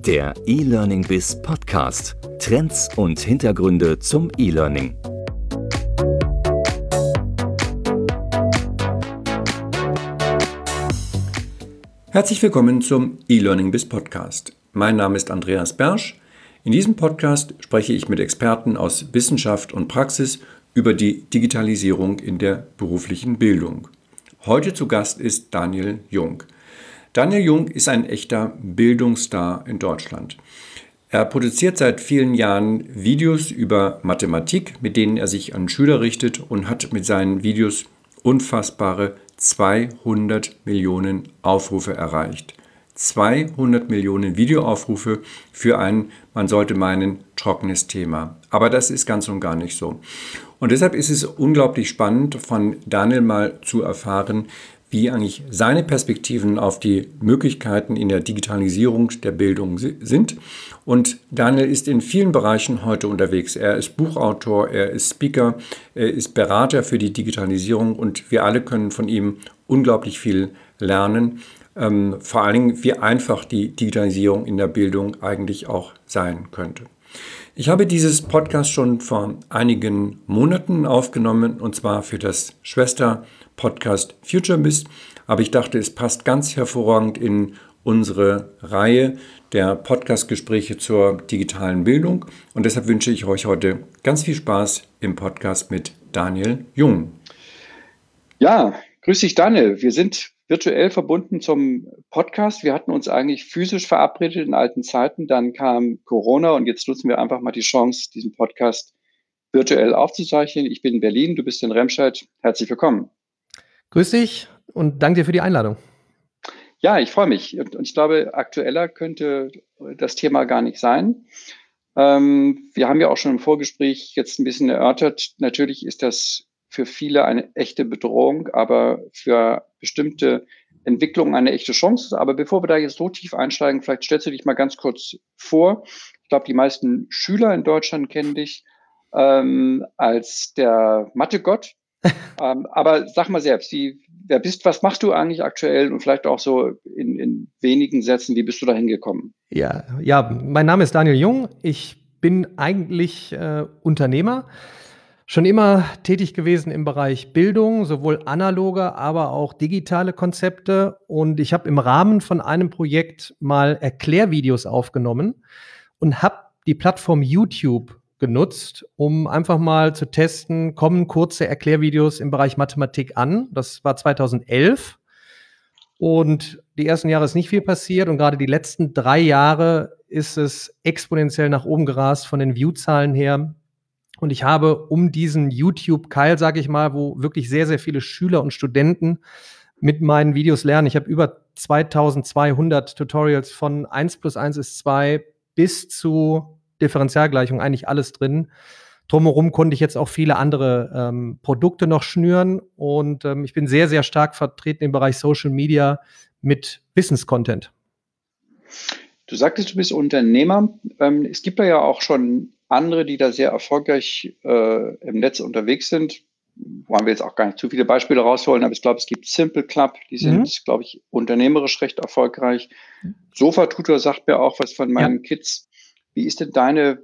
Der E-Learning Biz Podcast. Trends und Hintergründe zum E-Learning. Herzlich willkommen zum E-Learning Biz Podcast. Mein Name ist Andreas Bersch. In diesem Podcast spreche ich mit Experten aus Wissenschaft und Praxis über die Digitalisierung in der beruflichen Bildung. Heute zu Gast ist Daniel Jung. Daniel Jung ist ein echter Bildungsstar in Deutschland. Er produziert seit vielen Jahren Videos über Mathematik, mit denen er sich an Schüler richtet, und hat mit seinen Videos unfassbare 200 Millionen Aufrufe erreicht. 200 Millionen Videoaufrufe für ein, man sollte meinen, trockenes Thema. Aber das ist ganz und gar nicht so. Und deshalb ist es unglaublich spannend, von Daniel mal zu erfahren, wie eigentlich seine Perspektiven auf die Möglichkeiten in der Digitalisierung der Bildung sind. Und Daniel ist in vielen Bereichen heute unterwegs. Er ist Buchautor, er ist Speaker, er ist Berater für die Digitalisierung und wir alle können von ihm unglaublich viel lernen. Vor allen Dingen, wie einfach die Digitalisierung in der Bildung eigentlich auch sein könnte. Ich habe dieses Podcast schon vor einigen Monaten aufgenommen, und zwar für das Schwester-Podcast FutureBiz. Aber ich dachte, es passt ganz hervorragend in unsere Reihe der Podcast-Gespräche zur digitalen Bildung. Und deshalb wünsche ich euch heute ganz viel Spaß im Podcast mit Daniel Jung. Ja, grüß dich, Daniel. Wir sind virtuell verbunden zum Podcast. Wir hatten uns eigentlich physisch verabredet in alten Zeiten. Dann kam Corona und jetzt nutzen wir einfach mal die Chance, diesen Podcast virtuell aufzuzeichnen. Ich bin in Berlin, du bist in Remscheid. Herzlich willkommen. Grüß dich und danke dir für die Einladung. Ja, ich freue mich. Und ich glaube, aktueller könnte das Thema gar nicht sein. Wir haben ja auch schon im Vorgespräch jetzt ein bisschen erörtert. Natürlich ist das für viele eine echte Bedrohung, aber für bestimmte Entwicklungen eine echte Chance. Aber bevor wir da jetzt so tief einsteigen, vielleicht stellst du dich mal ganz kurz vor. Ich glaube, die meisten Schüler in Deutschland kennen dich als der Mathe-Gott. Aber sag mal selbst, wer bist, was machst du eigentlich aktuell und vielleicht auch so in wenigen Sätzen, wie bist du da hingekommen? Ja, mein Name ist Daniel Jung. Ich bin eigentlich Unternehmer. Schon immer tätig gewesen im Bereich Bildung, sowohl analoge, aber auch digitale Konzepte. Und ich habe im Rahmen von einem Projekt mal Erklärvideos aufgenommen und habe die Plattform YouTube genutzt, um einfach mal zu testen, kommen kurze Erklärvideos im Bereich Mathematik an. Das war 2011. Und die ersten Jahre ist nicht viel passiert. Und gerade die letzten 3 Jahre ist es exponentiell nach oben gerast von den Viewzahlen her. Und ich habe um diesen YouTube-Keil, sage ich mal, wo wirklich sehr, sehr viele Schüler und Studenten mit meinen Videos lernen. Ich habe über 2200 Tutorials von 1 plus 1 ist 2 bis zu Differentialgleichung, eigentlich alles drin. Drumherum konnte ich jetzt auch viele andere Produkte noch schnüren. Und ich bin sehr, sehr stark vertreten im Bereich Social Media mit Wissenscontent. Du sagtest, du bist Unternehmer. Es gibt da ja auch schon andere, die da sehr erfolgreich im Netz unterwegs sind. Wollen wir jetzt auch gar nicht zu viele Beispiele rausholen, aber ich glaube, es gibt Simple Club, die sind, glaube ich, unternehmerisch recht erfolgreich. Sofa-Tutor sagt mir auch was von meinen Kids. Wie ist denn dein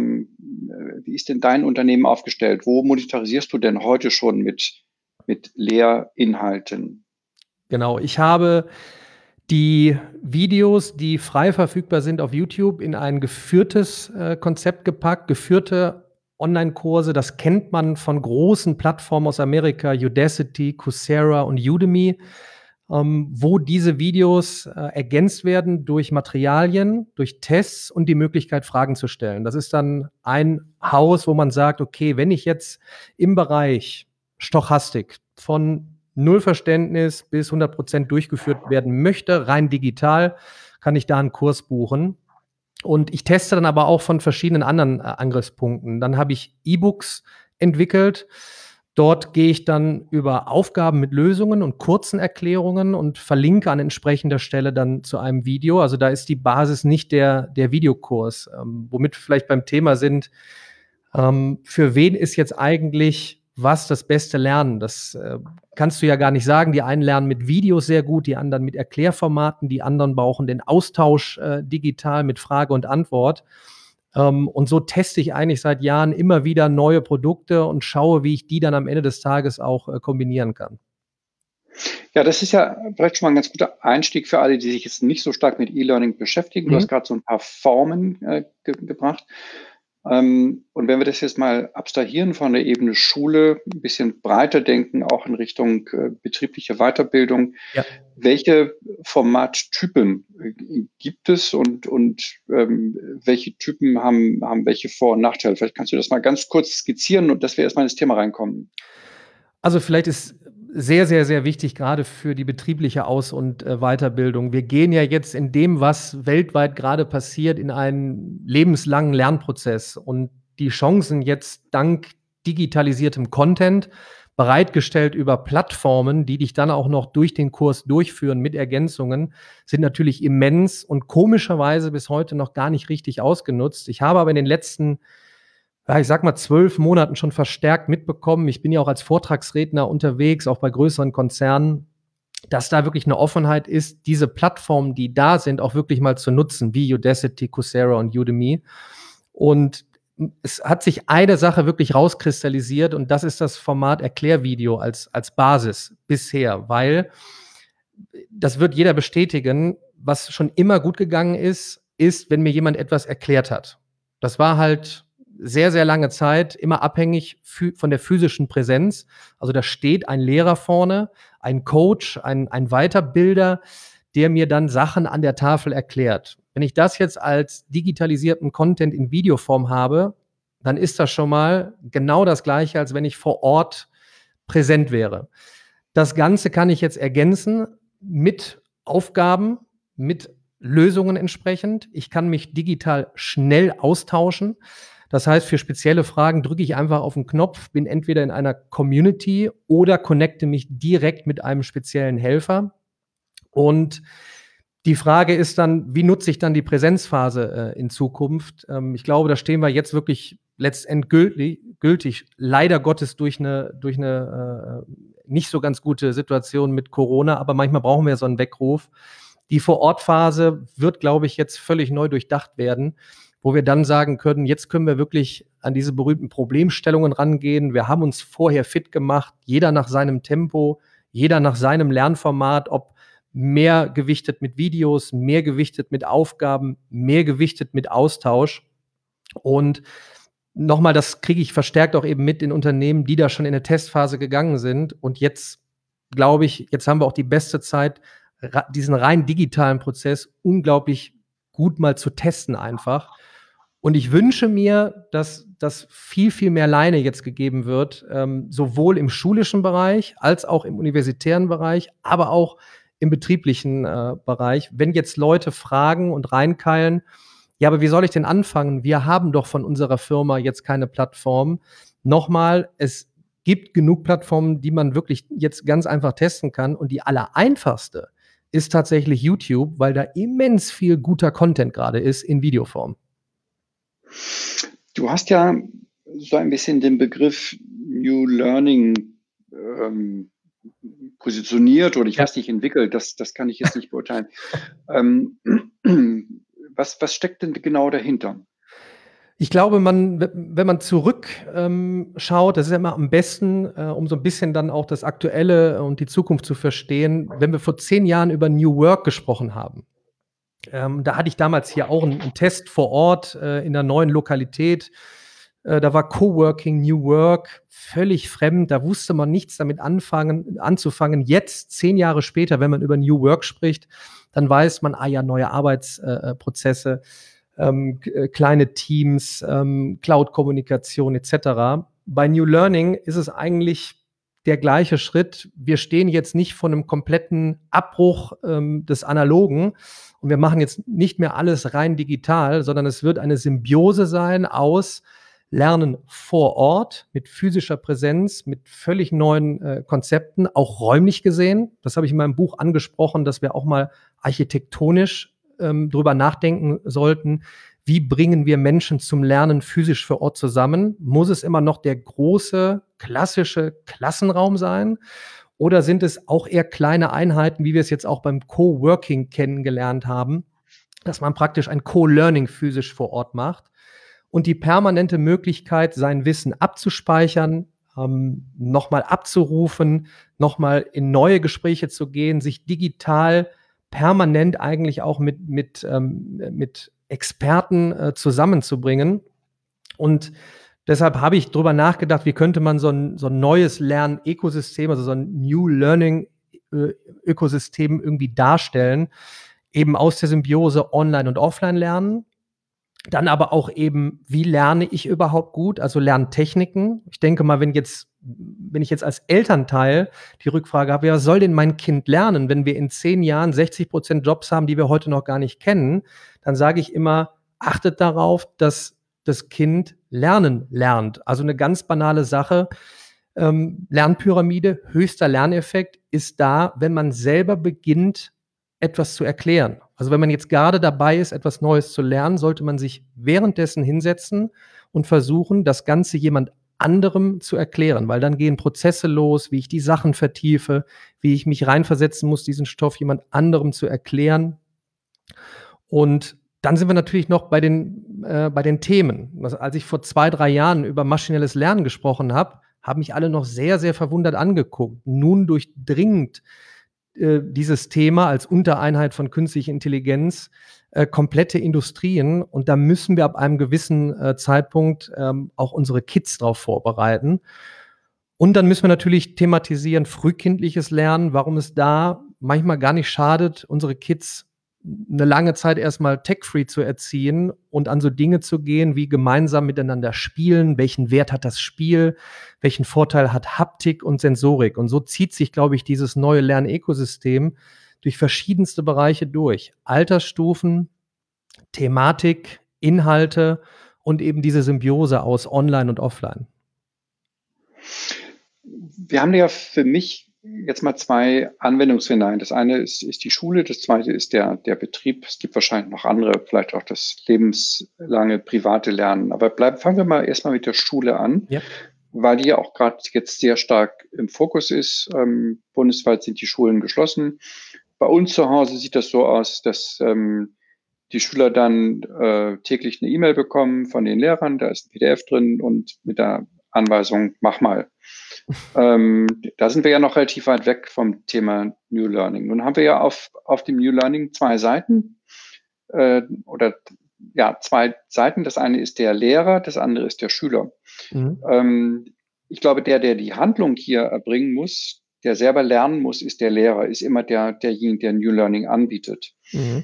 Unternehmen aufgestellt? Wo monetarisierst du denn heute schon mit Lehrinhalten? Genau, ich habe die Videos, die frei verfügbar sind auf YouTube, in ein geführtes Konzept gepackt, geführte Online-Kurse. Das kennt man von großen Plattformen aus Amerika, Udacity, Coursera und Udemy, wo diese Videos ergänzt werden durch Materialien, durch Tests und die Möglichkeit, Fragen zu stellen. Das ist dann ein Haus, wo man sagt, okay, wenn ich jetzt im Bereich Stochastik von Nullverständnis bis 100% durchgeführt werden möchte, rein digital, kann ich da einen Kurs buchen. Und ich teste dann aber auch von verschiedenen anderen Angriffspunkten. Dann habe ich E-Books entwickelt. Dort gehe ich dann über Aufgaben mit Lösungen und kurzen Erklärungen und verlinke an entsprechender Stelle dann zu einem Video. Also da ist die Basis nicht der Videokurs. Womit wir vielleicht beim Thema sind, für wen ist jetzt eigentlich was das beste Lernen? Das kannst du ja gar nicht sagen. Die einen lernen mit Videos sehr gut, die anderen mit Erklärformaten, die anderen brauchen den Austausch digital mit Frage und Antwort. Und so teste ich eigentlich seit Jahren immer wieder neue Produkte und schaue, wie ich die dann am Ende des Tages auch kombinieren kann. Ja, das ist ja vielleicht schon mal ein ganz guter Einstieg für alle, die sich jetzt nicht so stark mit E-Learning beschäftigen. Du hast gerade so ein paar Formen gebracht. Und wenn wir das jetzt mal abstrahieren von der Ebene Schule, ein bisschen breiter denken, auch in Richtung betriebliche Weiterbildung, Ja. welche Formattypen gibt es und welche Typen haben welche Vor- und Nachteile? Vielleicht kannst du das mal ganz kurz skizzieren und dass wir erstmal ins Thema reinkommen. Also vielleicht ist sehr, sehr, sehr wichtig, gerade für die betriebliche Aus- und Weiterbildung. Wir gehen ja jetzt in dem, was weltweit gerade passiert, in einen lebenslangen Lernprozess. Und die Chancen jetzt dank digitalisiertem Content, bereitgestellt über Plattformen, die dich dann auch noch durch den Kurs durchführen mit Ergänzungen, sind natürlich immens und komischerweise bis heute noch gar nicht richtig ausgenutzt. Ich habe aber in den letzten, ich sag mal, 12 Monaten schon verstärkt mitbekommen. Ich bin ja auch als Vortragsredner unterwegs, auch bei größeren Konzernen, dass da wirklich eine Offenheit ist, diese Plattformen, die da sind, auch wirklich mal zu nutzen, wie Udacity, Coursera und Udemy. Und es hat sich eine Sache wirklich rauskristallisiert und das ist das Format Erklärvideo als Basis bisher, weil das wird jeder bestätigen, was schon immer gut gegangen ist, wenn mir jemand etwas erklärt hat. Das war halt sehr, sehr lange Zeit immer abhängig von der physischen Präsenz. Also da steht ein Lehrer vorne, ein Coach, ein Weiterbilder, der mir dann Sachen an der Tafel erklärt. Wenn ich das jetzt als digitalisierten Content in Videoform habe, dann ist das schon mal genau das Gleiche, als wenn ich vor Ort präsent wäre. Das Ganze kann ich jetzt ergänzen mit Aufgaben, mit Lösungen entsprechend. Ich kann mich digital schnell austauschen. Das heißt, für spezielle Fragen drücke ich einfach auf den Knopf, bin entweder in einer Community oder connecte mich direkt mit einem speziellen Helfer. Und die Frage ist dann, wie nutze ich dann die Präsenzphase in Zukunft? Ich glaube, da stehen wir jetzt wirklich letztendgültig, leider Gottes durch eine nicht so ganz gute Situation mit Corona, aber manchmal brauchen wir so einen Weckruf. Die Vor-Ort-Phase wird, glaube ich, jetzt völlig neu durchdacht werden, wo wir dann sagen können, jetzt können wir wirklich an diese berühmten Problemstellungen rangehen. Wir haben uns vorher fit gemacht, jeder nach seinem Tempo, jeder nach seinem Lernformat, ob mehr gewichtet mit Videos, mehr gewichtet mit Aufgaben, mehr gewichtet mit Austausch. Und nochmal, das kriege ich verstärkt auch eben mit in Unternehmen, die da schon in eine Testphase gegangen sind. Und jetzt, glaube ich, jetzt haben wir auch die beste Zeit, diesen rein digitalen Prozess unglaublich gut mal zu testen einfach. Und ich wünsche mir, dass das viel, viel mehr Leine jetzt gegeben wird, sowohl im schulischen Bereich als auch im universitären Bereich, aber auch im betrieblichen Bereich. Wenn jetzt Leute fragen und reinkeilen, ja, aber wie soll ich denn anfangen? Wir haben doch von unserer Firma jetzt keine Plattform. Nochmal, es gibt genug Plattformen, die man wirklich jetzt ganz einfach testen kann. Und die allereinfachste ist tatsächlich YouTube, weil da immens viel guter Content gerade ist in Videoform. Du hast ja so ein bisschen den Begriff New Learning positioniert oder ich weiß nicht, entwickelt. Das kann ich jetzt nicht beurteilen. Was steckt denn genau dahinter? Ich glaube, wenn man zurück das ist ja immer am besten, um so ein bisschen dann auch das Aktuelle und die Zukunft zu verstehen, wenn wir vor 10 Jahren über New Work gesprochen haben. Da hatte ich damals hier auch einen Test vor Ort in der neuen Lokalität. Da war Coworking, New Work völlig fremd. Da wusste man nichts damit anzufangen. Jetzt, 10 Jahre später, wenn man über New Work spricht, dann weiß man, neue Arbeitsprozesse, kleine Teams, Cloud-Kommunikation etc. Bei New Learning ist es eigentlich der gleiche Schritt. Wir stehen jetzt nicht vor einem kompletten Abbruch des Analogen und wir machen jetzt nicht mehr alles rein digital, sondern es wird eine Symbiose sein aus Lernen vor Ort mit physischer Präsenz, mit völlig neuen Konzepten, auch räumlich gesehen. Das habe ich in meinem Buch angesprochen, dass wir auch mal architektonisch drüber nachdenken sollten. wie bringen wir Menschen zum Lernen physisch vor Ort zusammen? Muss es immer noch der große, klassische Klassenraum sein? Oder sind es auch eher kleine Einheiten, wie wir es jetzt auch beim Coworking kennengelernt haben, dass man praktisch ein Co-Learning physisch vor Ort macht und die permanente Möglichkeit, sein Wissen abzuspeichern, nochmal abzurufen, nochmal in neue Gespräche zu gehen, sich digital permanent eigentlich auch mit Experten zusammenzubringen. Und deshalb habe ich drüber nachgedacht, wie könnte man so ein neues Lernökosystem, also so ein New Learning Ökosystem irgendwie darstellen, eben aus der Symbiose Online- und Offline-Lernen. Dann aber auch eben, wie lerne ich überhaupt gut, also Lerntechniken. Ich denke mal, wenn ich jetzt als Elternteil die Rückfrage habe, ja, was soll denn mein Kind lernen, wenn wir in 10 Jahren 60% Jobs haben, die wir heute noch gar nicht kennen, dann sage ich immer, achtet darauf, dass das Kind lernen lernt. Also eine ganz banale Sache, Lernpyramide, höchster Lerneffekt ist da, wenn man selber beginnt, etwas zu erklären. Also wenn man jetzt gerade dabei ist, etwas Neues zu lernen, sollte man sich währenddessen hinsetzen und versuchen, das Ganze jemand anderem zu erklären, weil dann gehen Prozesse los, wie ich die Sachen vertiefe, wie ich mich reinversetzen muss, diesen Stoff jemand anderem zu erklären. Und dann sind wir natürlich noch bei den Themen. Also als ich vor 2, 3 Jahren über maschinelles Lernen gesprochen habe, haben mich alle noch sehr, sehr verwundert angeguckt. Nun durchdringt dieses Thema als Untereinheit von künstlicher Intelligenz komplette Industrien. Und da müssen wir ab einem gewissen Zeitpunkt auch unsere Kids darauf vorbereiten. Und dann müssen wir natürlich thematisieren, frühkindliches Lernen, warum es da manchmal gar nicht schadet, unsere Kids eine lange Zeit erstmal tech-free zu erziehen und an so Dinge zu gehen, wie gemeinsam miteinander spielen, welchen Wert hat das Spiel, welchen Vorteil hat Haptik und Sensorik. Und so zieht sich, glaube ich, dieses neue Lernökosystem durch verschiedenste Bereiche durch. Altersstufen, Thematik, Inhalte und eben diese Symbiose aus Online und Offline. Wir haben ja für mich jetzt mal 2 Anwendungsszenarien. Das eine ist die Schule, das zweite ist der Betrieb. Es gibt wahrscheinlich noch andere, vielleicht auch das lebenslange private Lernen. Aber fangen wir mal erstmal mit der Schule an, Ja. weil die ja auch gerade jetzt sehr stark im Fokus ist. Bundesweit sind die Schulen geschlossen. Bei uns zu Hause sieht das so aus, dass die Schüler dann täglich eine E-Mail bekommen von den Lehrern, da ist ein PDF drin und mit der Anweisung, mach mal. Da sind wir ja noch relativ weit weg vom Thema New Learning. Nun haben wir ja auf dem New Learning 2 Seiten oder ja 2 Seiten. Das eine ist der Lehrer, das andere ist der Schüler. Ich glaube, der die Handlung hier erbringen muss, der selber lernen muss, ist der Lehrer, ist immer derjenige, der New Learning anbietet.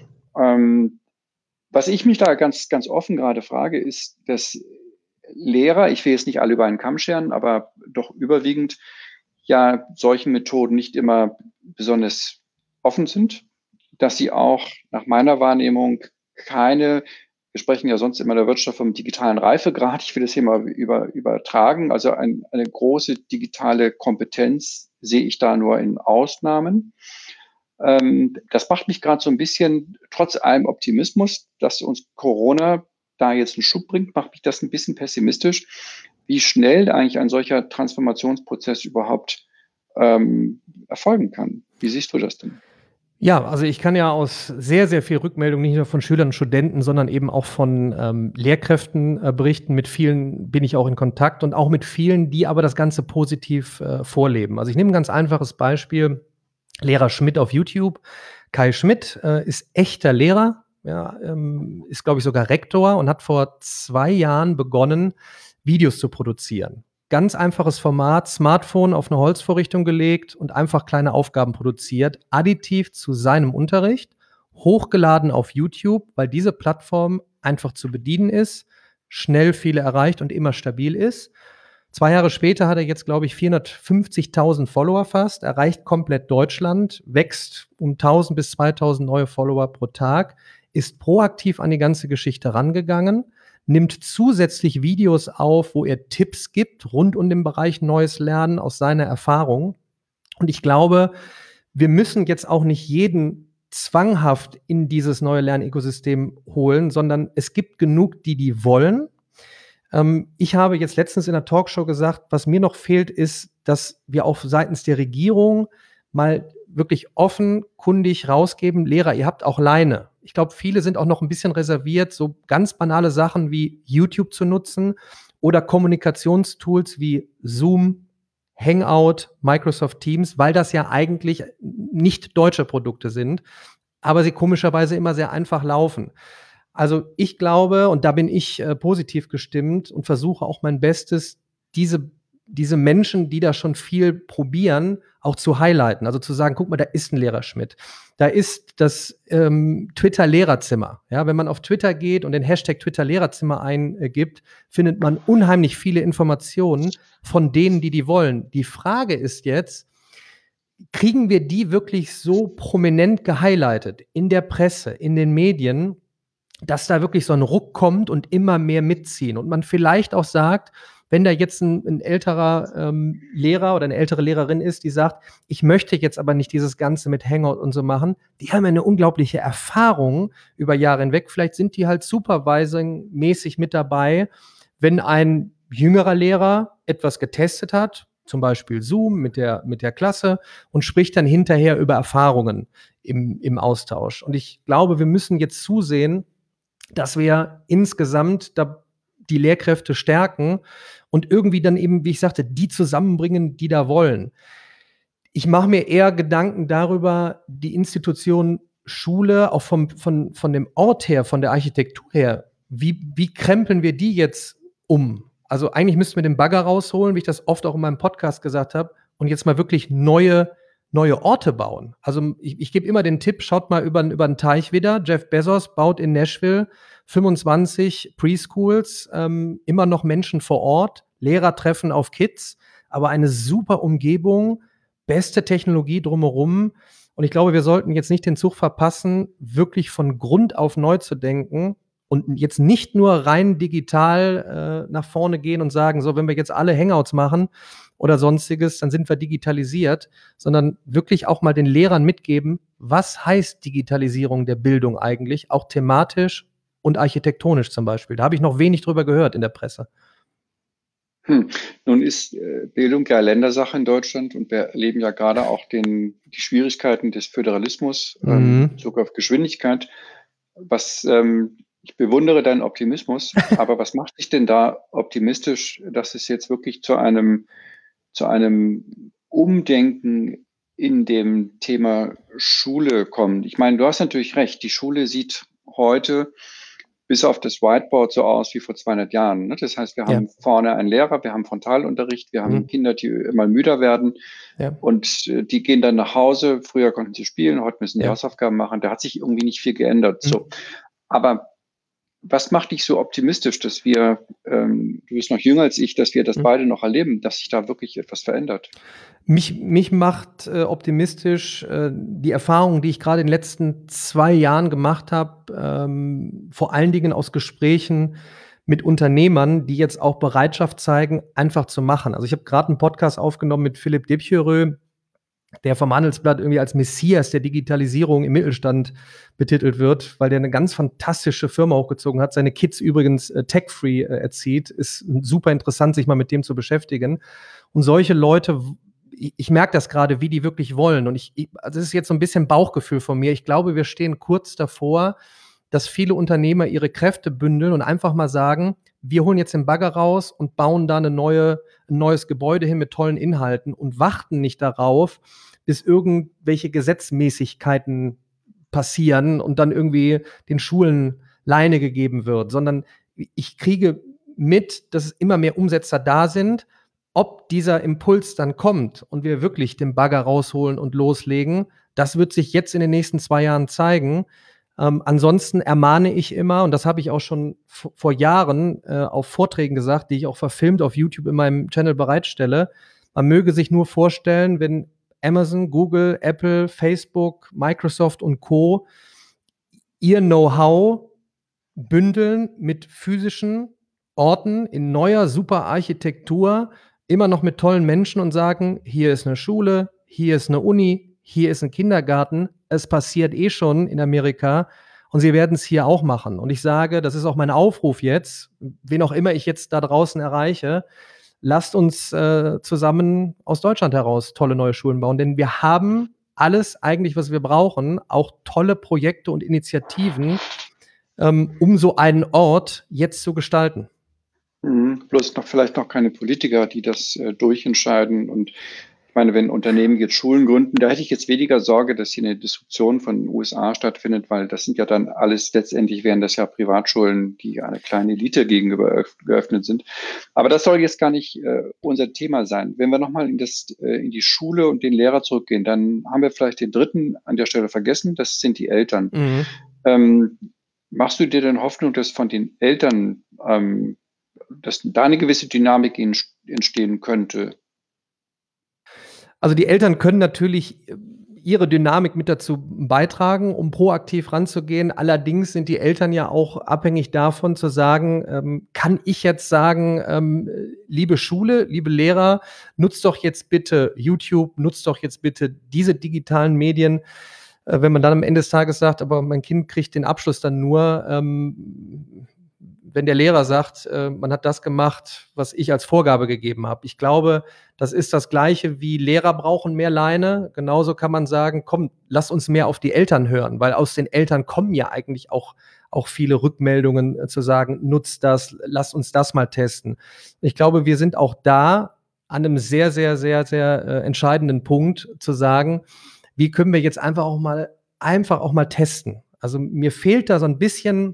Was ich mich da ganz, ganz offen gerade frage, ist, dass Lehrer, ich will jetzt nicht alle über einen Kamm scheren, aber doch überwiegend ja solchen Methoden nicht immer besonders offen sind, dass sie auch nach meiner Wahrnehmung wir sprechen ja sonst immer in der Wirtschaft vom digitalen Reifegrad, ich will das hier mal übertragen, also eine große digitale Kompetenz sehe ich da nur in Ausnahmen. Das macht mich gerade so ein bisschen, trotz allem Optimismus, dass uns Corona da jetzt einen Schub bringt, macht mich das ein bisschen pessimistisch, wie schnell eigentlich ein solcher Transformationsprozess überhaupt erfolgen kann. Wie siehst du das denn? Ja, also ich kann ja aus sehr, sehr viel Rückmeldung nicht nur von Schülern und Studenten, sondern eben auch von Lehrkräften berichten. Mit vielen bin ich auch in Kontakt und auch mit vielen, die aber das Ganze positiv vorleben. Also ich nehme ein ganz einfaches Beispiel. Lehrer Schmidt auf YouTube. Kai Schmidt ist echter Lehrer, ja, ist, glaube ich, sogar Rektor und hat vor 2 Jahren begonnen, Videos zu produzieren. Ganz einfaches Format, Smartphone auf eine Holzvorrichtung gelegt und einfach kleine Aufgaben produziert, additiv zu seinem Unterricht, hochgeladen auf YouTube, weil diese Plattform einfach zu bedienen ist, schnell viele erreicht und immer stabil ist. 2 Jahre später hat er jetzt, glaube ich, 450.000 Follower fast, erreicht komplett Deutschland, wächst um 1.000 bis 2.000 neue Follower pro Tag, ist proaktiv an die ganze Geschichte rangegangen, nimmt zusätzlich Videos auf, wo er Tipps gibt rund um den Bereich Neues Lernen aus seiner Erfahrung. Und ich glaube, wir müssen jetzt auch nicht jeden zwanghaft in dieses neue Lernökosystem holen, sondern es gibt genug, die wollen. Ich habe jetzt letztens in der Talkshow gesagt, was mir noch fehlt, ist, dass wir auch seitens der Regierung mal wirklich offenkundig rausgeben, Lehrer, ihr habt auch Leine. Ich glaube, viele sind auch noch ein bisschen reserviert, so ganz banale Sachen wie YouTube zu nutzen oder Kommunikationstools wie Zoom, Hangout, Microsoft Teams, weil das ja eigentlich nicht deutsche Produkte sind, aber sie komischerweise immer sehr einfach laufen. Also ich glaube, und da bin ich positiv gestimmt und versuche auch mein Bestes, diese Menschen, die da schon viel probieren, auch zu highlighten. Also zu sagen, guck mal, da ist ein Lehrer Schmidt. Da ist das Twitter-Lehrerzimmer. Ja, wenn man auf Twitter geht und den Hashtag Twitter-Lehrerzimmer eingibt, findet man unheimlich viele Informationen von denen, die wollen. Die Frage ist jetzt, kriegen wir die wirklich so prominent gehighlightet in der Presse, in den Medien, dass da wirklich so ein Ruck kommt und immer mehr mitziehen und man vielleicht auch sagt, wenn da jetzt ein älterer Lehrer oder eine ältere Lehrerin ist, die sagt, ich möchte jetzt aber nicht dieses Ganze mit Hangout und so machen, die haben ja eine unglaubliche Erfahrung über Jahre hinweg. Vielleicht sind die halt supervising-mäßig mit dabei, wenn ein jüngerer Lehrer etwas getestet hat, zum Beispiel Zoom mit der Klasse und spricht dann hinterher über Erfahrungen im Austausch. Und ich glaube, wir müssen jetzt zusehen, dass wir insgesamt da die Lehrkräfte stärken und irgendwie dann eben, wie ich sagte, die zusammenbringen, die da wollen. Ich mache mir eher Gedanken darüber, die Institution Schule, auch von dem Ort her, von der Architektur her, wie krempeln wir die jetzt um? Also eigentlich müssten wir den Bagger rausholen, wie ich das oft auch in meinem Podcast gesagt habe, und jetzt mal wirklich neue Orte bauen. Also ich gebe immer den Tipp, schaut mal über den Teich wieder. Jeff Bezos baut in Nashville 25 Preschools, immer noch Menschen vor Ort, Lehrer treffen auf Kids, aber eine super Umgebung, beste Technologie drumherum. Und ich glaube, wir sollten jetzt nicht den Zug verpassen, wirklich von Grund auf neu zu denken und jetzt nicht nur rein digital nach vorne gehen und sagen, so, wenn wir jetzt alle Hangouts machen oder sonstiges, dann sind wir digitalisiert, sondern wirklich auch mal den Lehrern mitgeben, was heißt Digitalisierung der Bildung eigentlich, auch thematisch und architektonisch zum Beispiel. Da habe ich noch wenig drüber gehört in der Presse. Nun ist Bildung ja Ländersache in Deutschland und wir erleben ja gerade auch die Schwierigkeiten des Föderalismus in Bezug auf Geschwindigkeit. Ich bewundere deinen Optimismus, aber was macht dich denn da optimistisch, dass es jetzt wirklich zu einem Umdenken in dem Thema Schule kommt? Ich meine, du hast natürlich recht, die Schule sieht heute bis auf das Whiteboard so aus wie vor 200 Jahren. Ne? Das heißt, wir haben vorne einen Lehrer, wir haben Frontalunterricht, wir haben Kinder, die immer müder werden und die gehen dann nach Hause. Früher konnten sie spielen, heute müssen die Hausaufgaben machen. Da hat sich irgendwie nicht viel geändert. So. Aber was macht dich so optimistisch, dass wir, du bist noch jünger als ich, dass wir das beide noch erleben, dass sich da wirklich etwas verändert? Mich macht optimistisch die Erfahrung, die ich gerade in den letzten 2 Jahren gemacht habe, vor allen Dingen aus Gesprächen mit Unternehmern, die jetzt auch Bereitschaft zeigen, einfach zu machen. Also ich habe gerade einen Podcast aufgenommen mit Philipp Debjerö, der vom Handelsblatt irgendwie als Messias der Digitalisierung im Mittelstand betitelt wird, weil der eine ganz fantastische Firma hochgezogen hat. Seine Kids übrigens tech-free erzieht. Ist super interessant, sich mal mit dem zu beschäftigen. Und solche Leute, ich merke das gerade, wie die wirklich wollen. Und also das ist jetzt so ein bisschen Bauchgefühl von mir. Ich glaube, wir stehen kurz davor, dass viele Unternehmer ihre Kräfte bündeln und einfach mal sagen, wir holen jetzt den Bagger raus und bauen da ein neues Gebäude hin mit tollen Inhalten und warten nicht darauf, bis irgendwelche Gesetzmäßigkeiten passieren und dann irgendwie den Schulen Leine gegeben wird, sondern ich kriege mit, dass immer mehr Umsetzer da sind. Ob dieser Impuls dann kommt und wir wirklich den Bagger rausholen und loslegen, das wird sich jetzt in den nächsten 2 Jahren zeigen. Ansonsten ermahne ich immer, und das habe ich auch schon vor Jahren auf Vorträgen gesagt, die ich auch verfilmt auf YouTube in meinem Channel bereitstelle, man möge sich nur vorstellen, wenn Amazon, Google, Apple, Facebook, Microsoft und Co. ihr Know-how bündeln mit physischen Orten in neuer, super Architektur, immer noch mit tollen Menschen und sagen, hier ist eine Schule, hier ist eine Uni, hier ist ein Kindergarten, es passiert eh schon in Amerika und sie werden es hier auch machen. Und ich sage, das ist auch mein Aufruf jetzt, wen auch immer ich jetzt da draußen erreiche, lasst uns zusammen aus Deutschland heraus tolle neue Schulen bauen, denn wir haben alles eigentlich, was wir brauchen, auch tolle Projekte und Initiativen, um so einen Ort jetzt zu gestalten. Bloß vielleicht noch keine Politiker, die das durchentscheiden. Und ich meine, wenn Unternehmen jetzt Schulen gründen, da hätte ich jetzt weniger Sorge, dass hier eine Disruption von den USA stattfindet, weil das sind ja dann alles, letztendlich wären das ja Privatschulen, die einer kleinen Elite gegenüber geöffnet sind. Aber das soll jetzt gar nicht unser Thema sein. Wenn wir nochmal in die Schule und den Lehrer zurückgehen, dann haben wir vielleicht den dritten an der Stelle vergessen, das sind die Eltern. Machst du dir denn Hoffnung, dass von den Eltern dass da eine gewisse Dynamik entstehen könnte? Also die Eltern können natürlich ihre Dynamik mit dazu beitragen, um proaktiv ranzugehen. Allerdings sind die Eltern ja auch abhängig davon zu sagen, kann ich jetzt sagen, liebe Schule, liebe Lehrer, nutzt doch jetzt bitte YouTube, nutzt doch jetzt bitte diese digitalen Medien. Wenn man dann am Ende des Tages sagt, aber mein Kind kriegt den Abschluss dann nur, wenn der Lehrer sagt, man hat das gemacht, was ich als Vorgabe gegeben habe. Ich glaube, das ist das Gleiche wie Lehrer brauchen mehr Leine. Genauso kann man sagen, komm, lass uns mehr auf die Eltern hören, weil aus den Eltern kommen ja eigentlich auch viele Rückmeldungen zu sagen, nutzt das, lass uns das mal testen. Ich glaube, wir sind auch da an einem sehr, sehr, sehr, sehr entscheidenden Punkt zu sagen, wie können wir jetzt einfach auch mal testen. Also mir fehlt da so ein bisschen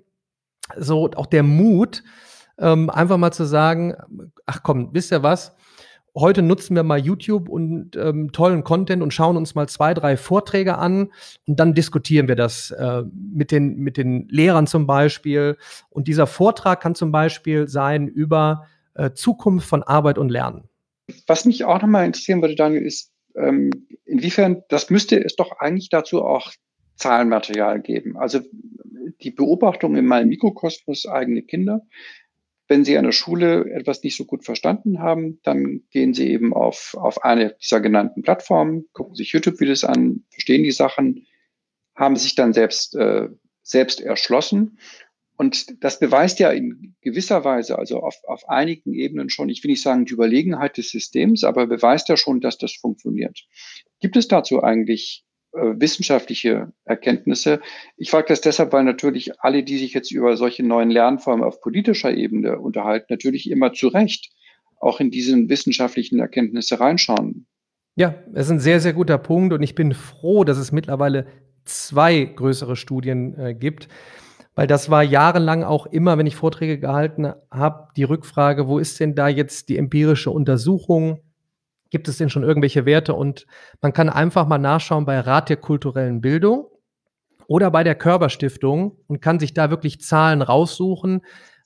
so auch der Mut, einfach mal zu sagen, ach komm, wisst ihr was? Heute nutzen wir mal YouTube und tollen Content und schauen uns mal 2, 3 Vorträge an und dann diskutieren wir das mit den Lehrern zum Beispiel. Und dieser Vortrag kann zum Beispiel sein über Zukunft von Arbeit und Lernen. Was mich auch nochmal interessieren würde, Daniel, ist, inwiefern, das müsste es doch eigentlich dazu auch Zahlenmaterial geben. Also die Beobachtung in meinem Mikrokosmos eigene Kinder. Wenn sie an der Schule etwas nicht so gut verstanden haben, dann gehen sie eben auf eine dieser genannten Plattformen, gucken sich YouTube-Videos an, verstehen die Sachen, haben sich dann selbst erschlossen. Und das beweist ja in gewisser Weise, also auf einigen Ebenen schon, ich will nicht sagen die Überlegenheit des Systems, aber beweist ja schon, dass das funktioniert. Gibt es dazu eigentlich wissenschaftliche Erkenntnisse? Ich frage das deshalb, weil natürlich alle, die sich jetzt über solche neuen Lernformen auf politischer Ebene unterhalten, natürlich immer zu Recht auch in diese wissenschaftlichen Erkenntnisse reinschauen. Ja, es ist ein sehr, sehr guter Punkt und ich bin froh, dass es mittlerweile 2 größere Studien gibt, weil das war jahrelang auch immer, wenn ich Vorträge gehalten habe, die Rückfrage, wo ist denn da jetzt die empirische Untersuchung? Gibt es denn schon irgendwelche Werte? Und man kann einfach mal nachschauen bei Rat der kulturellen Bildung oder bei der Körber-Stiftung und kann sich da wirklich Zahlen raussuchen,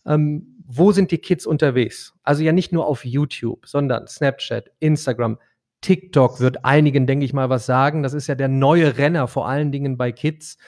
wo sind die Kids unterwegs? Also ja nicht nur auf YouTube, sondern Snapchat, Instagram, TikTok wird einigen, denke ich mal, was sagen. Das ist ja der neue Renner, vor allen Dingen bei Kids.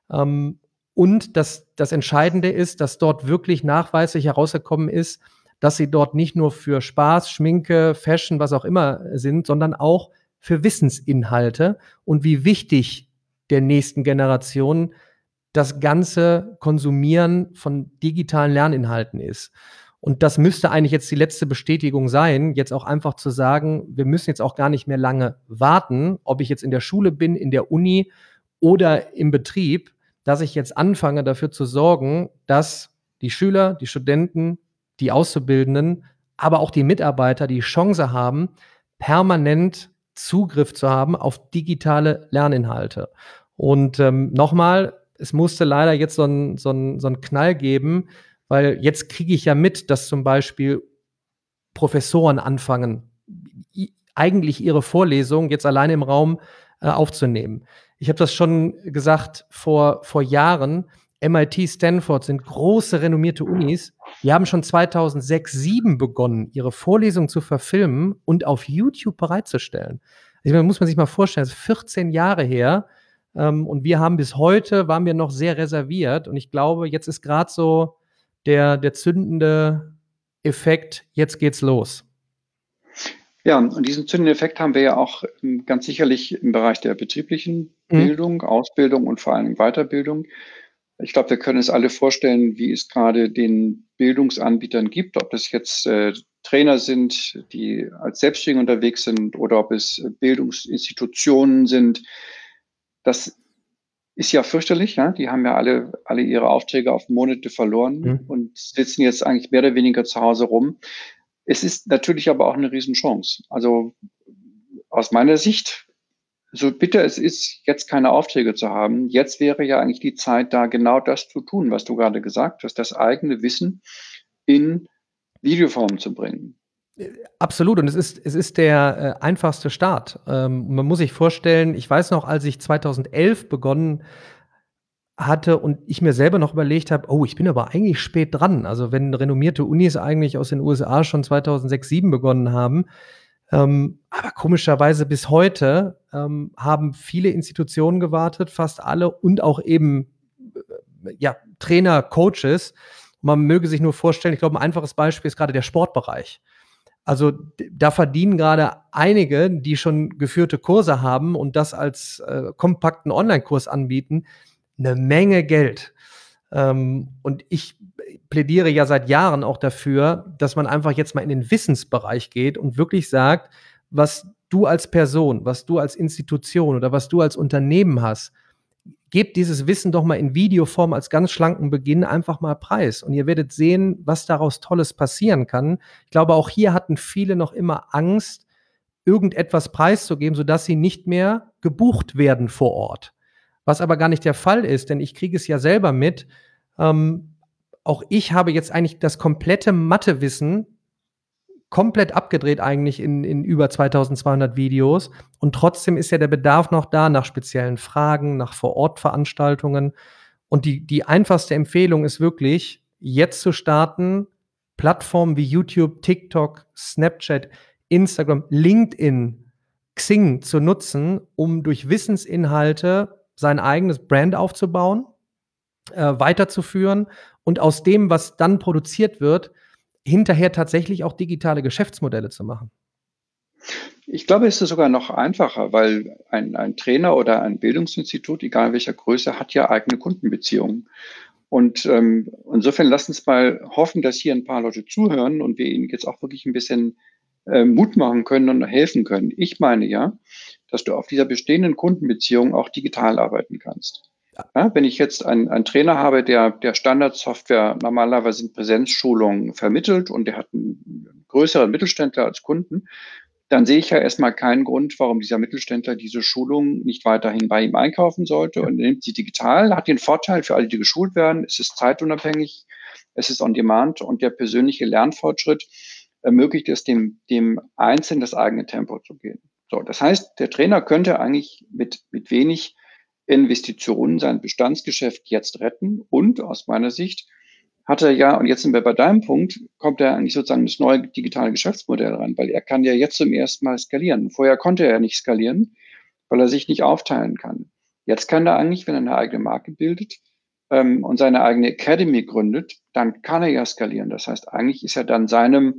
Und das Entscheidende ist, dass dort wirklich nachweislich herausgekommen ist, dass sie dort nicht nur für Spaß, Schminke, Fashion, was auch immer sind, sondern auch für Wissensinhalte und wie wichtig der nächsten Generation das ganze Konsumieren von digitalen Lerninhalten ist. Und das müsste eigentlich jetzt die letzte Bestätigung sein, jetzt auch einfach zu sagen, wir müssen jetzt auch gar nicht mehr lange warten, ob ich jetzt in der Schule bin, in der Uni oder im Betrieb, dass ich jetzt anfange, dafür zu sorgen, dass die Schüler, die Studenten, die Auszubildenden, aber auch die Mitarbeiter die Chance haben, permanent Zugriff zu haben auf digitale Lerninhalte. Und nochmal, es musste leider jetzt so einen Knall geben, weil jetzt kriege ich ja mit, dass zum Beispiel Professoren anfangen, eigentlich ihre Vorlesung jetzt alleine im Raum aufzunehmen. Ich habe das schon gesagt vor Jahren. MIT, Stanford sind große, renommierte Unis. Die haben schon 2006, 2007 begonnen, ihre Vorlesungen zu verfilmen und auf YouTube bereitzustellen. Also, muss man sich mal vorstellen, das ist 14 Jahre her. Und wir haben bis heute, waren wir noch sehr reserviert. Und ich glaube, jetzt ist gerade so der zündende Effekt, jetzt geht's los. Ja, und diesen zündenden Effekt haben wir ja auch ganz sicherlich im Bereich der betrieblichen Bildung, Ausbildung und vor allem Weiterbildung. Ich glaube, wir können uns alle vorstellen, wie es gerade den Bildungsanbietern gibt, ob das jetzt Trainer sind, die als Selbstständige unterwegs sind oder ob es Bildungsinstitutionen sind. Das ist ja fürchterlich, ja. Die haben ja alle ihre Aufträge auf Monate verloren und sitzen jetzt eigentlich mehr oder weniger zu Hause rum. Es ist natürlich aber auch eine Riesenchance. Also aus meiner Sicht, so bitter es ist, jetzt keine Aufträge zu haben, jetzt wäre ja eigentlich die Zeit da, genau das zu tun, was du gerade gesagt hast, das eigene Wissen in Videoform zu bringen. Absolut, und es ist der einfachste Start. Man muss sich vorstellen, ich weiß noch, als ich 2011 begonnen hatte und ich mir selber noch überlegt habe: „Oh, ich bin aber eigentlich spät dran.“ Also, wenn renommierte Unis eigentlich aus den USA schon 2006, 7 begonnen haben. Aber komischerweise bis heute, haben viele Institutionen gewartet, fast alle und auch eben, ja, Trainer, Coaches. Man möge sich nur vorstellen, ich glaube, ein einfaches Beispiel ist grade der Sportbereich. Also, da verdienen gerade einige, die schon geführte Kurse haben und das als, kompakten Onlinekurs anbieten, 'ne Menge Geld. Und ich plädiere ja seit Jahren auch dafür, dass man einfach jetzt mal in den Wissensbereich geht und wirklich sagt, was du als Person, was du als Institution oder was du als Unternehmen hast, gebt dieses Wissen doch mal in Videoform als ganz schlanken Beginn einfach mal preis. Und ihr werdet sehen, was daraus Tolles passieren kann. Ich glaube, auch hier hatten viele noch immer Angst, irgendetwas preiszugeben, sodass sie nicht mehr gebucht werden vor Ort. Was aber gar nicht der Fall ist, denn ich kriege es ja selber mit. Auch ich habe jetzt eigentlich das komplette Mathewissen komplett abgedreht eigentlich in über 2.200 Videos und trotzdem ist ja der Bedarf noch da nach speziellen Fragen, nach Vor-Ort-Veranstaltungen. Und die einfachste Empfehlung ist wirklich, jetzt zu starten, Plattformen wie YouTube, TikTok, Snapchat, Instagram, LinkedIn, Xing zu nutzen, um durch Wissensinhalte sein eigenes Brand aufzubauen, weiterzuführen und aus dem, was dann produziert wird, hinterher tatsächlich auch digitale Geschäftsmodelle zu machen. Ich glaube, es ist sogar noch einfacher, weil ein Trainer oder ein Bildungsinstitut, egal welcher Größe, hat ja eigene Kundenbeziehungen. Und insofern lasst uns mal hoffen, dass hier ein paar Leute zuhören und wir ihnen jetzt auch wirklich ein bisschen Mut machen können und helfen können. Ich meine ja, dass du auf dieser bestehenden Kundenbeziehung auch digital arbeiten kannst. Ja, wenn ich jetzt einen Trainer habe, der Standardsoftware normalerweise in Präsenzschulungen vermittelt und der hat einen größeren Mittelständler als Kunden, dann sehe ich ja erstmal keinen Grund, warum dieser Mittelständler diese Schulung nicht weiterhin bei ihm einkaufen sollte und er nimmt sie digital, hat den Vorteil für alle, die geschult werden, es ist zeitunabhängig, es ist on demand und der persönliche Lernfortschritt ermöglicht es dem Einzelnen das eigene Tempo zu gehen. So, das heißt, der Trainer könnte eigentlich mit wenig Investitionen sein Bestandsgeschäft jetzt retten und aus meiner Sicht hat er ja, und jetzt sind wir bei deinem Punkt, kommt er eigentlich sozusagen das neue digitale Geschäftsmodell ran, weil er kann ja jetzt zum ersten Mal skalieren. Vorher konnte er ja nicht skalieren, weil er sich nicht aufteilen kann. Jetzt kann er eigentlich, wenn er eine eigene Marke bildet und seine eigene Academy gründet, dann kann er ja skalieren. Das heißt, eigentlich ist er dann seinem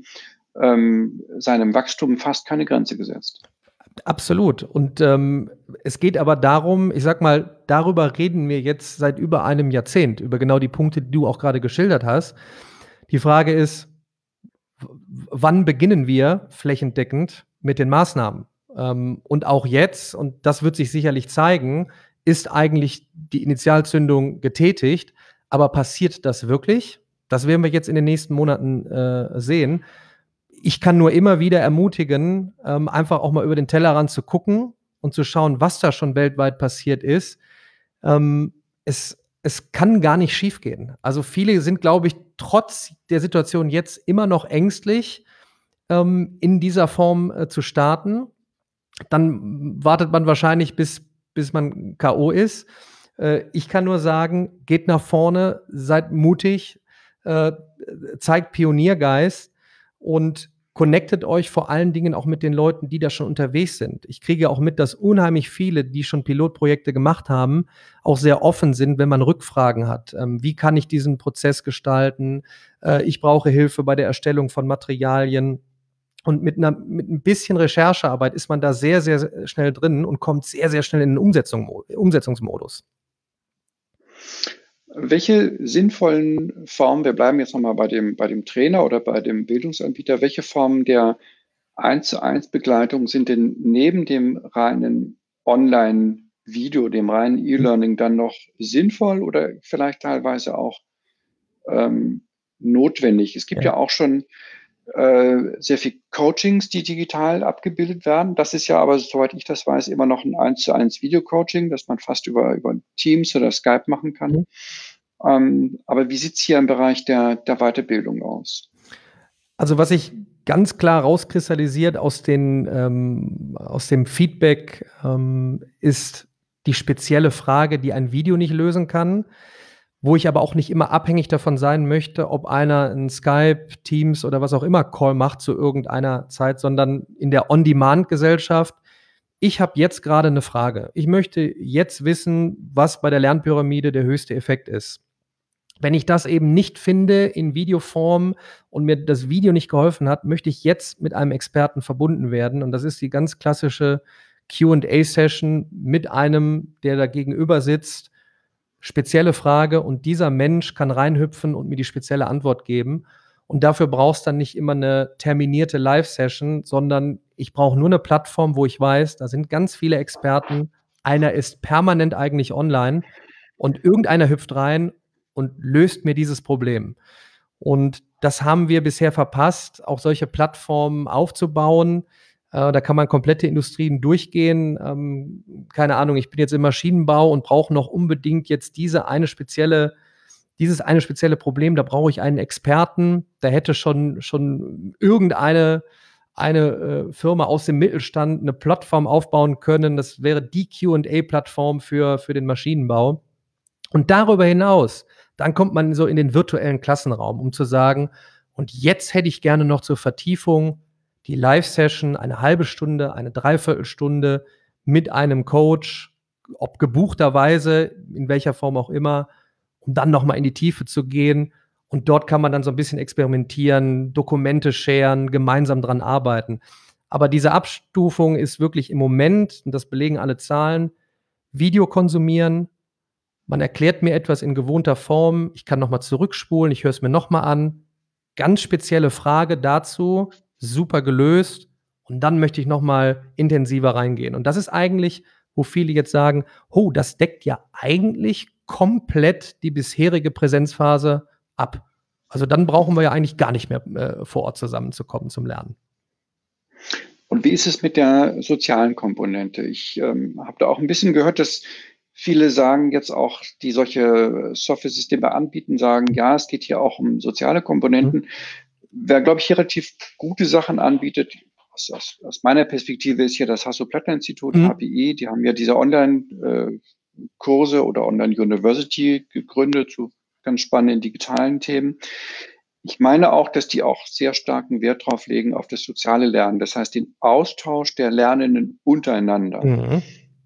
Wachstum fast keine Grenze gesetzt. Absolut. Und es geht aber darum, ich sage mal, darüber reden wir jetzt seit über einem Jahrzehnt, über genau die Punkte, die du auch gerade geschildert hast. Die Frage ist, wann beginnen wir flächendeckend mit den Maßnahmen? Und auch jetzt, und das wird sich sicherlich zeigen, ist eigentlich die Initialzündung getätigt, aber passiert das wirklich? Das werden wir jetzt in den nächsten Monaten sehen. Ich kann nur immer wieder ermutigen, einfach auch mal über den Tellerrand zu gucken und zu schauen, was da schon weltweit passiert ist. Es kann gar nicht schiefgehen. Also viele sind, glaube ich, trotz der Situation jetzt immer noch ängstlich, in dieser Form zu starten. Dann wartet man wahrscheinlich, bis man K.O. ist. Ich kann nur sagen, geht nach vorne, seid mutig, zeigt Pioniergeist und connectet euch vor allen Dingen auch mit den Leuten, die da schon unterwegs sind. Ich kriege auch mit, dass unheimlich viele, die schon Pilotprojekte gemacht haben, auch sehr offen sind, wenn man Rückfragen hat. Wie kann ich diesen Prozess gestalten? Ich brauche Hilfe bei der Erstellung von Materialien. Und mit ein bisschen Recherchearbeit ist man da sehr, sehr schnell drin und kommt sehr, sehr schnell in den Umsetzungsmodus. Welche sinnvollen Formen, wir bleiben jetzt nochmal bei dem Trainer oder bei dem Bildungsanbieter, welche Formen der 1:1 Begleitung sind denn neben dem reinen Online-Video, dem reinen E-Learning dann noch sinnvoll oder vielleicht teilweise auch notwendig? Es gibt ja auch schon sehr viel Coachings, die digital abgebildet werden. Das ist ja aber, soweit ich das weiß, immer noch ein 1:1 Video-Coaching, das man fast über Teams oder Skype machen kann. Aber wie sieht's hier im Bereich der Weiterbildung aus? Also was sich ganz klar rauskristallisiert aus dem Feedback, ist die spezielle Frage, die ein Video nicht lösen kann, wo ich aber auch nicht immer abhängig davon sein möchte, ob einer ein Skype, Teams oder was auch immer Call macht zu irgendeiner Zeit, sondern in der On-Demand-Gesellschaft. Ich habe jetzt gerade eine Frage. Ich möchte jetzt wissen, was bei der Lernpyramide der höchste Effekt ist. Wenn ich das eben nicht finde in Videoform und mir das Video nicht geholfen hat, möchte ich jetzt mit einem Experten verbunden werden. Und das ist die ganz klassische Q&A-Session mit einem, der da gegenüber sitzt. Spezielle Frage und dieser Mensch kann reinhüpfen und mir die spezielle Antwort geben. Und dafür brauchst du dann nicht immer eine terminierte Live-Session, sondern ich brauche nur eine Plattform, wo ich weiß, da sind ganz viele Experten. Einer ist permanent eigentlich online und irgendeiner hüpft rein und löst mir dieses Problem. Und das haben wir bisher verpasst, auch solche Plattformen aufzubauen. Da kann man komplette Industrien durchgehen. Keine Ahnung, ich bin jetzt im Maschinenbau und brauche noch unbedingt jetzt dieses eine spezielle Problem. Da brauche ich einen Experten. Da hätte schon irgendeine Firma aus dem Mittelstand eine Plattform aufbauen können. Das wäre die Q&A-Plattform für den Maschinenbau. Und darüber hinaus, dann kommt man so in den virtuellen Klassenraum, um zu sagen, und jetzt hätte ich gerne noch zur Vertiefung die Live-Session, eine halbe Stunde, eine Dreiviertelstunde mit einem Coach, ob gebuchterweise, in welcher Form auch immer, um dann nochmal in die Tiefe zu gehen. Und dort kann man dann so ein bisschen experimentieren, Dokumente sharen, gemeinsam dran arbeiten. Aber diese Abstufung ist wirklich im Moment, und das belegen alle Zahlen, Video konsumieren, man erklärt mir etwas in gewohnter Form, ich kann nochmal zurückspulen, ich höre es mir nochmal an, ganz spezielle Frage dazu, super gelöst und dann möchte ich nochmal intensiver reingehen. Und das ist eigentlich, wo viele jetzt sagen, oh, das deckt ja eigentlich komplett die bisherige Präsenzphase ab. Also dann brauchen wir ja eigentlich gar nicht mehr vor Ort zusammenzukommen zum Lernen. Und wie ist es mit der sozialen Komponente? Ich habe da auch ein bisschen gehört, dass viele sagen jetzt auch, die solche Software-Systeme anbieten, sagen, ja, es geht hier auch um soziale Komponenten. Wer, glaube ich, hier relativ gute Sachen anbietet, aus meiner Perspektive ist hier das Hasso-Plattner-Institut, HPI, die haben ja diese Online-Kurse oder Online-University gegründet zu ganz spannenden digitalen Themen. Ich meine auch, dass die auch sehr starken Wert drauf legen auf das soziale Lernen, das heißt den Austausch der Lernenden untereinander.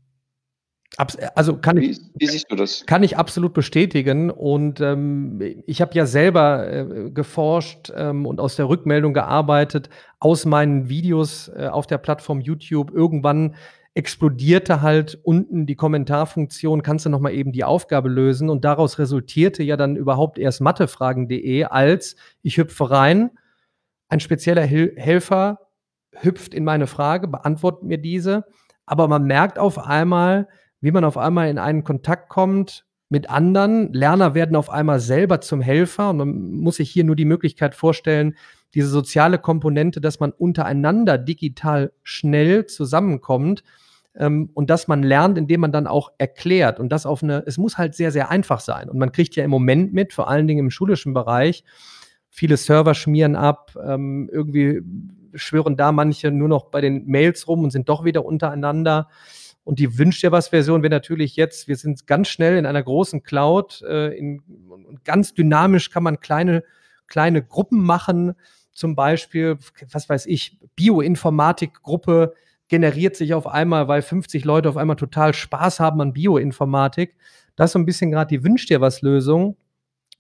Also wie siehst du das? Kann ich absolut bestätigen. Und ich habe ja selber geforscht und aus der Rückmeldung gearbeitet, aus meinen Videos auf der Plattform YouTube. Irgendwann explodierte halt unten die Kommentarfunktion, kannst du noch mal eben die Aufgabe lösen? Und daraus resultierte ja dann überhaupt erst mathefragen.de als ich hüpfe rein, ein spezieller Helfer hüpft in meine Frage, beantwortet mir diese. Aber man merkt auf einmal, wie man auf einmal in einen Kontakt kommt mit anderen. Lerner werden auf einmal selber zum Helfer. Und man muss sich hier nur die Möglichkeit vorstellen, diese soziale Komponente, dass man untereinander digital schnell zusammenkommt und dass man lernt, indem man dann auch erklärt. Und das es muss halt sehr, sehr einfach sein. Und man kriegt ja im Moment mit, vor allen Dingen im schulischen Bereich, viele Server schmieren ab, irgendwie schwören da manche nur noch bei den Mails rum und sind doch wieder untereinander. Und die Wünsch dir was Version wäre natürlich jetzt, wir sind ganz schnell in einer großen Cloud, und ganz dynamisch kann man kleine Gruppen machen, zum Beispiel, was weiß ich, Bioinformatik-Gruppe generiert sich auf einmal, weil 50 Leute auf einmal total Spaß haben an Bioinformatik. Das ist so ein bisschen gerade die Wünsch dir was Lösung.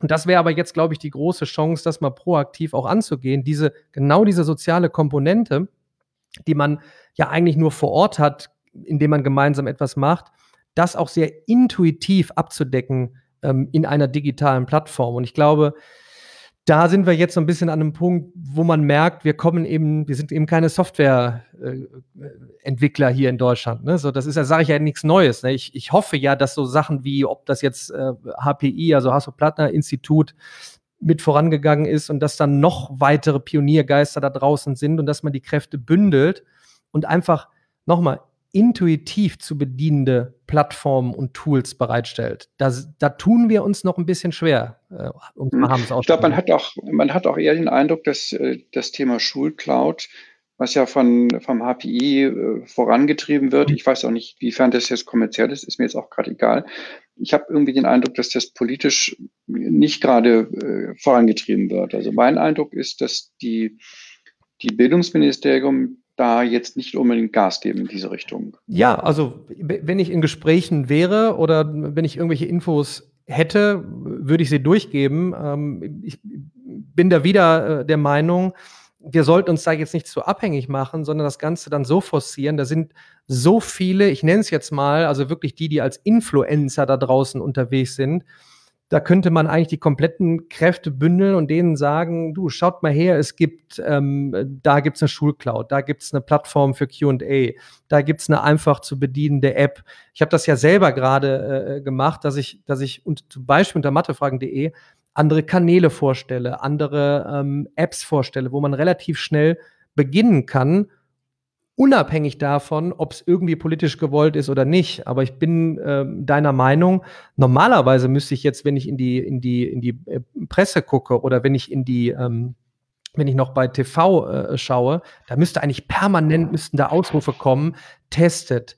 Und das wäre aber jetzt, glaube ich, die große Chance, das mal proaktiv auch anzugehen. Genau diese soziale Komponente, die man ja eigentlich nur vor Ort hat, indem man gemeinsam etwas macht, das auch sehr intuitiv abzudecken in einer digitalen Plattform. Und ich glaube, da sind wir jetzt so ein bisschen an einem Punkt, wo man merkt, wir sind eben keine Software Entwickler hier in Deutschland, ne? So, das ist ja, sage ich ja, nichts Neues, ne? Ich hoffe ja, dass so Sachen wie, ob das jetzt HPI, also Hasso-Plattner-Institut, mit vorangegangen ist und dass dann noch weitere Pioniergeister da draußen sind und dass man die Kräfte bündelt und einfach nochmal intuitiv zu bedienende Plattformen und Tools bereitstellt. Da tun wir uns noch ein bisschen schwer, um mal harmlos Ich glaube, auszudrücken. man hat auch eher den Eindruck, dass das Thema Schulcloud, was ja vom HPI vorangetrieben wird, ich weiß auch nicht, wiefern das jetzt kommerziell ist mir jetzt auch gerade egal. Ich habe irgendwie den Eindruck, dass das politisch nicht gerade vorangetrieben wird. Also mein Eindruck ist, dass die Bildungsministerium da jetzt nicht unbedingt Gas geben in diese Richtung. Ja, also wenn ich in Gesprächen wäre oder wenn ich irgendwelche Infos hätte, würde ich sie durchgeben. Ich bin da wieder der Meinung, wir sollten uns da jetzt nicht zu abhängig machen, sondern das Ganze dann so forcieren. Da sind so viele, ich nenne es jetzt mal, also wirklich die als Influencer da draußen unterwegs sind. Da könnte man eigentlich die kompletten Kräfte bündeln und denen sagen, du, schaut mal her, da gibt's eine Schulcloud, da gibt's eine Plattform für Q&A, da gibt's eine einfach zu bedienende App. Ich habe das ja selber gerade gemacht, dass ich zum Beispiel unter mathefragen.de andere Kanäle vorstelle, andere Apps vorstelle, wo man relativ schnell beginnen kann, unabhängig davon, ob es irgendwie politisch gewollt ist oder nicht. Aber ich bin deiner Meinung, normalerweise müsste ich jetzt, wenn ich in die Presse gucke oder wenn ich wenn ich noch bei TV schaue, da müsste eigentlich permanent müssten da Ausrufe kommen, testet,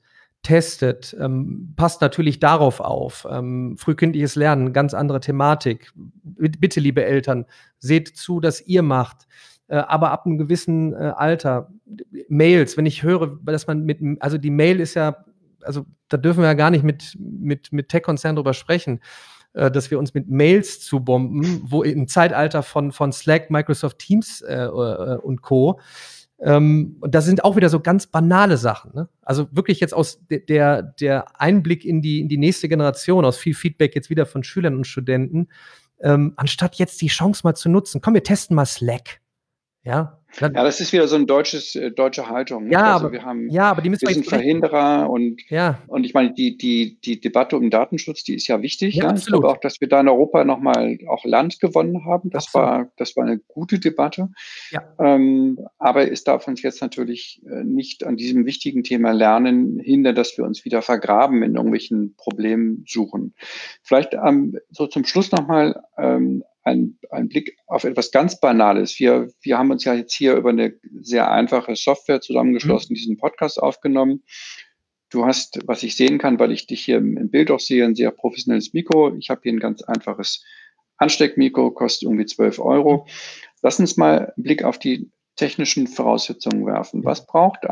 passt natürlich darauf auf. Frühkindliches Lernen, ganz andere Thematik. Bitte, liebe Eltern, seht zu, dass ihr macht. Aber ab einem gewissen Alter, Mails, wenn ich höre, dass man also die Mail ist ja, also da dürfen wir ja gar nicht mit Tech-Konzernen drüber sprechen, dass wir uns mit Mails zubomben, wo im Zeitalter von Slack, Microsoft Teams und Co. Und das sind auch wieder so ganz banale Sachen, ne? Also wirklich jetzt aus der Einblick in die nächste Generation, aus viel Feedback jetzt wieder von Schülern und Studenten, anstatt jetzt die Chance mal zu nutzen. Komm, wir testen mal Slack. Ja, Ja, das ist wieder so ein deutsche Haltung. ja, Also aber die müssen wir wir sind jetzt berechnen. Verhinderer und Ja, ich meine, die Debatte um Datenschutz, die ist ja wichtig. ja, Ja, ich glaube absolut. auch, dass wir da in Europa nochmal auch Land gewonnen haben. Das Absolut. war eine gute Debatte. Ja. Aber es darf uns jetzt natürlich nicht an diesem wichtigen Thema Lernen hindern, dass wir uns wieder vergraben in irgendwelchen Problemen suchen. Vielleicht so zum Schluss nochmal ein Blick auf etwas ganz Banales. Wir haben uns ja jetzt hier über eine sehr einfache Software zusammengeschlossen, diesen Podcast aufgenommen. Du hast, was ich sehen kann, weil ich dich hier im Bild auch sehe, ein sehr professionelles Mikro. Ich habe hier ein ganz einfaches Ansteckmikro, kostet irgendwie 12 Euro. Lass uns mal einen Blick auf die technischen Voraussetzungen werfen. Was braucht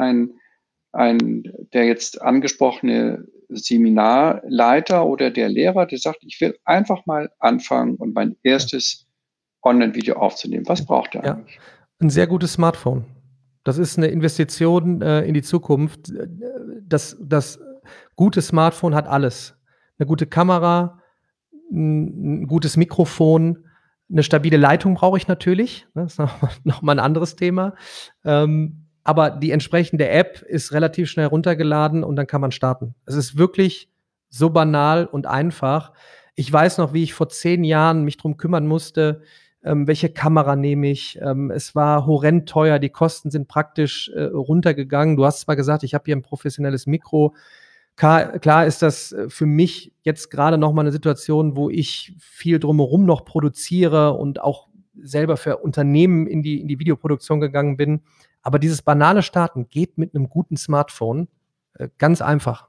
der jetzt angesprochene Seminarleiter oder der Lehrer, der sagt, ich will einfach mal anfangen und mein erstes Online-Video aufzunehmen? Was braucht er Ja, eigentlich? ein sehr gutes Smartphone. Das ist eine Investition in die Zukunft. Das gute Smartphone hat alles. Eine gute Kamera, ein gutes Mikrofon, eine stabile Leitung brauche ich natürlich, ne? Das ist noch mal 'n anderes Thema. Aber die entsprechende App ist relativ schnell runtergeladen und dann kann man starten. Es ist wirklich so banal und einfach. Ich weiß noch, wie ich vor 10 Jahren mich drum kümmern musste, welche Kamera nehme ich? Es war horrend teuer, die Kosten sind praktisch runtergegangen. Du hast zwar gesagt, ich habe hier ein professionelles Mikro. Klar ist das für mich jetzt gerade noch mal 'ne Situation, wo ich viel drumherum noch produziere und auch selber für Unternehmen in die Videoproduktion gegangen bin. Aber dieses banale Starten geht mit 'nem guten Smartphone ganz einfach.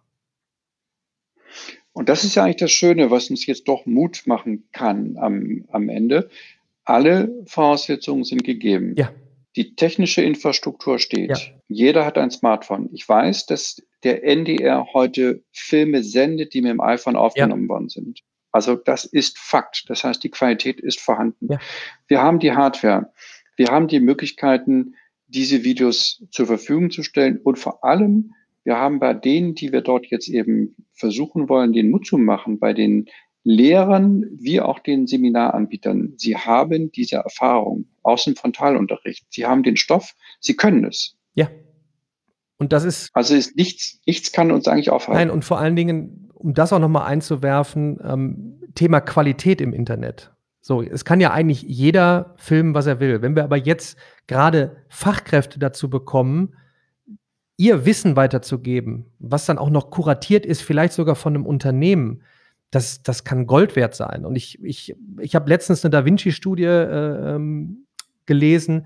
Und das ist ja eigentlich das Schöne, was uns jetzt doch Mut machen kann am Ende. Alle Voraussetzungen sind gegeben. Ja, Die technische Infrastruktur ja, steht. Jeder hat ein Smartphone. Ich weiß, dass der NDR heute Filme sendet, die mit dem iPhone ja. aufgenommen worden sind. Also das ist Fakt. Das heißt, die Qualität ist vorhanden. Ja. Wir haben die Hardware. Wir haben die Möglichkeiten, diese Videos zur Verfügung zu stellen. Und vor allem, wir haben bei denen, die wir dort jetzt eben versuchen wollen, den Mut zu machen, bei den Lehrern wie auch den Seminaranbietern, sie haben diese Erfahrung aus dem Frontalunterricht. Sie haben den Stoff, sie können es. Ja. Und das ist, Also ist nichts kann uns eigentlich aufhalten. nein, und vor allen Dingen, um das auch nochmal einzuwerfen, Thema Qualität im Internet. So, es kann ja eigentlich jeder filmen, was er will. Wenn wir aber jetzt gerade Fachkräfte dazu bekommen, ihr Wissen weiterzugeben, was dann auch noch kuratiert ist, vielleicht sogar von einem Unternehmen, das kann Gold wert sein. Und ich habe letztens eine Da Vinci-Studie gelesen.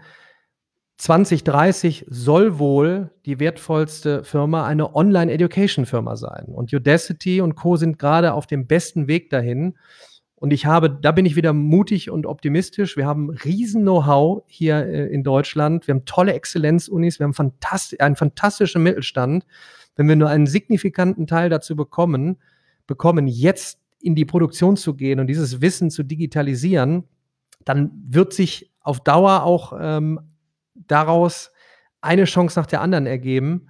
2030 soll wohl die wertvollste Firma eine Online-Education-Firma sein. Und Udacity und Co. sind gerade auf dem besten Weg dahin. Und da bin ich wieder mutig und optimistisch. Wir haben riesen Know-how hier in Deutschland. Wir haben tolle Exzellenzunis. Wir haben einen fantastischen Mittelstand. Wenn wir nur einen signifikanten Teil dazu bekommen, jetzt in die Produktion zu gehen und dieses Wissen zu digitalisieren, dann wird sich auf Dauer auch daraus eine Chance nach der anderen ergeben.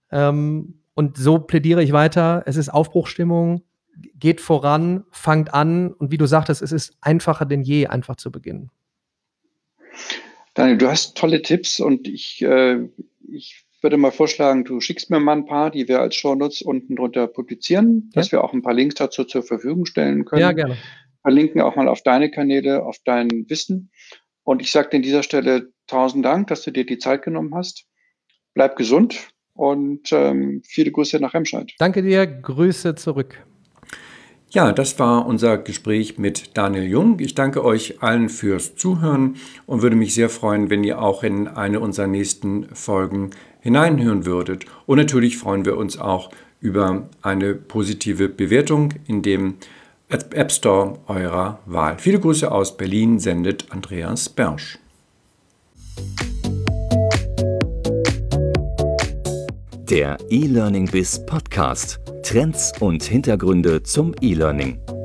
Und so plädiere ich weiter. Es ist Aufbruchsstimmung, geht voran, fangt an. Und wie du sagtest, es ist einfacher denn je, einfach zu beginnen. Daniel, du hast tolle Tipps und ich würde mal vorschlagen, du schickst mir mal ein paar, die wir als Shownotes unten drunter publizieren, dass wir auch ein paar Links dazu zur Verfügung stellen können. Ja, gerne. Verlinken auch mal auf deine Kanäle, auf dein Wissen. Und ich sage dir an dieser Stelle 1000 Dank, dass du dir die Zeit genommen hast. Bleib gesund und viele Grüße nach Remscheid. Danke dir, Grüße zurück. Ja, das war unser Gespräch mit Daniel Jung. Ich danke euch allen fürs Zuhören und würde mich sehr freuen, wenn ihr auch in eine unserer nächsten Folgen hineinhören würdet. Und natürlich freuen wir uns auch über eine positive Bewertung in dem App Store eurer Wahl. Viele Grüße aus Berlin sendet Andreas Bersch. Der E-Learning Biz Podcast. Trends und Hintergründe zum E-Learning.